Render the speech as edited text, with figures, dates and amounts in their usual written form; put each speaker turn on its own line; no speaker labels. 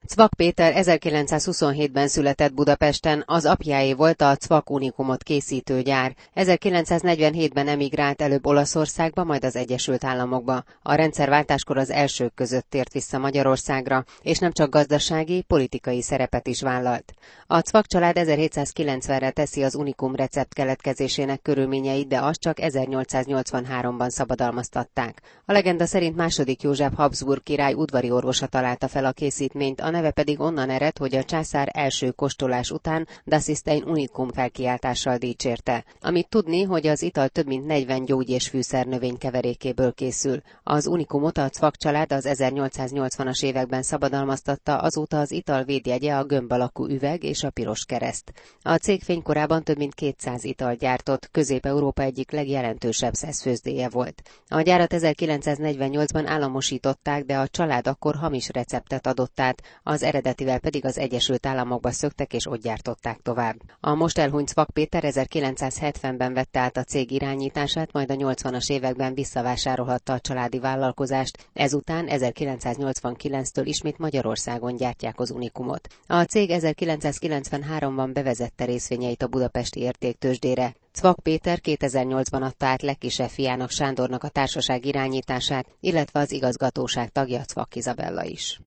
Cvak Péter 1927-ben született Budapesten, az apjáé volt a Cvak Unikumot készítő gyár. 1947-ben emigrált előbb Olaszországba, majd az Egyesült Államokba. A rendszerváltáskor az elsők között tért vissza Magyarországra, és nem csak gazdasági, politikai szerepet is vállalt. A Cvak család 1790-re teszi az Unikum recept keletkezésének körülményeit, de azt csak 1883-ban szabadalmaztatták. A legenda szerint II. József Habsburg király udvari orvosa találta fel a készítményt, a neve pedig onnan ered, hogy a császár első kóstolás után Das ist ein Unikum felkiáltással dicsérte. Amit tudni, hogy az ital több mint 40 gyógy- és fűszernövény keverékéből készül. Az Unikumot a Cvak család az 1880-as években szabadalmaztatta, azóta az ital védjegye a gömb alakú üveg és a piros kereszt. A cég fénykorában több mint 200 italt gyártott, Közép-Európa egyik legjelentősebb szeszfőzdéje volt. A gyárat 1948-ban államosították, de a család akkor hamis receptet adott át, az eredetivel pedig az Egyesült Államokba szöktek és ott gyártották tovább. A most elhunyt Cvak Péter 1970-ben vette át a cég irányítását, majd a 80-as években visszavásárolhatta a családi vállalkozást, ezután 1989-től ismét Magyarországon gyártják az Unikumot. A cég 1993-ban bevezette részvényeit a budapesti értéktőzsdére. Cvak Péter 2008-ban adta át legkisebb fiának, Sándornak a társaság irányítását, illetve az igazgatóság tagja Cvak Izabella is.